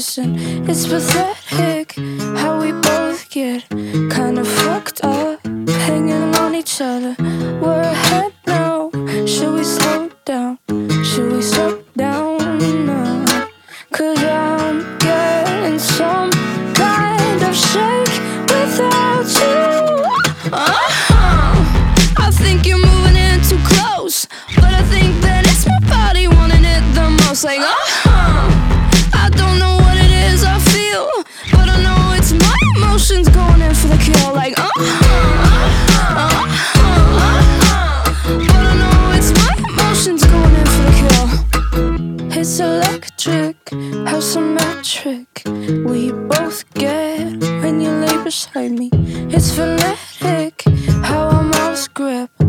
and it's pathetic how we both get kinda fucked up, hanging on each other. We're ahead now. Should we slow down? Should we slow down now? 'Cause I'm getting some kind of shake without you. I think you're moving in too close, but I think that it's my body wanting it the most. Like, I don't know what it is I feel, but I know it's my emotions going in for the kill. Like, but I know it's my emotions going in for the kill. It's electric, how symmetric we both get when you lay beside me. It's phonetic, how our mouths grip